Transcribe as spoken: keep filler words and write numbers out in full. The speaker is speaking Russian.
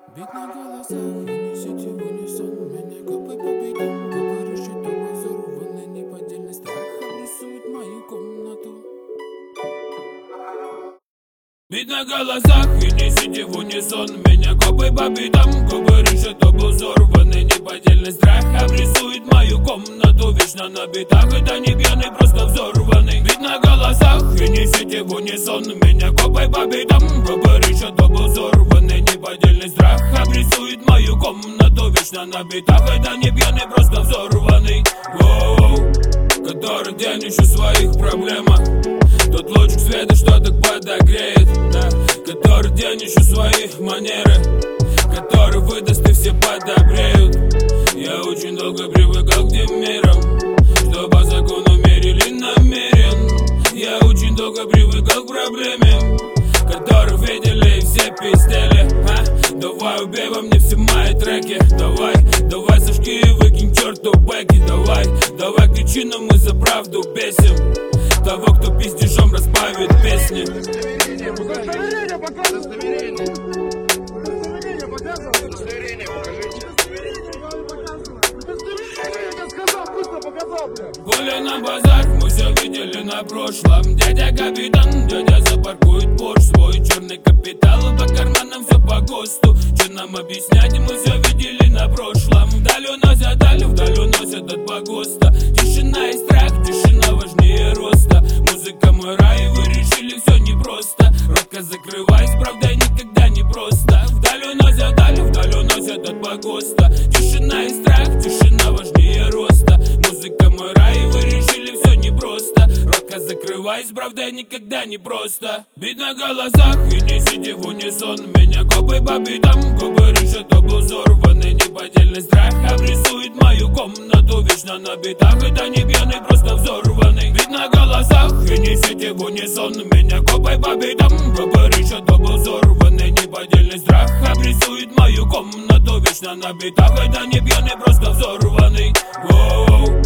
Бит на голосах, унесите в унисон меня копы по битам. Копы расчетом взорванный неподдельный страх обрисует мою комнату. Бит на голосах, и несите в унисон меня копы по битам. Копы решетом взорванный неподдельный страх обрисует мою комнату. Вечно на битах, это не пьяный, просто взорванный. Бит на голосах, и несите в унисон меня копы по битам. Копы решетом взорванный неподдельный страх обрисует мою комнату. Вечно на битах, это не пьяный, просто взорванный. Воу, который день ищу своих проблемах. Тот лучик света, что так подогреет, да. Который день ищу своих манеры, который выдаст и все подобреют. Я очень долго привыкал к тем мерам, что по закону мерили намерен. Я очень долго привыкал к проблеме, которых видели все пиздели. а? Давай убей во мне все мои треки. Давай, давай сожги и выкинь черту бэки. Давай, давай кричи, но мы за правду бесим того, кто пиздежом разбавит песни. Удостоверение, удостоверение покажи. Удостоверение. Удостоверение показывай. Удостоверение покажите. Удостоверение показывай. Удостоверение, я сказал, быстро показал, бля. Гуляй на базар, мы все видели на прошлом. Дядя капитан, дядя запаркует Порш, свой черный капитал, по карманам все по ГОСТу. Че нам объяснять, мы все видели на прошлом. Вдаль уносят, даль, вдаль уносят от погоста. Тишина и страх, тишина важнее роста. Музыка мой рай, вы решили все непросто. Ротка закрываясь, правда никогда не просто. Вдаль уносят, даль, вдаль уносят от погоста. Тишина и страх, тишина важнее роста. Музыка мой рай, вы решили все непросто. Ротка закрываясь, правда никогда не просто. Бит на голосах, и несите в унисон меня копы по битам. Копы решетом взорванный неподдельный страх обрисует мою комнату. Вечно на битах, это не пьяный, просто взорванный. Бит на голосах, и несите в унисон меня копы по битам. Копы решетом взорванный неподдельный страх обрисует мою комнату. Вечно на битах, это не пьяный, просто взорванный. Воу.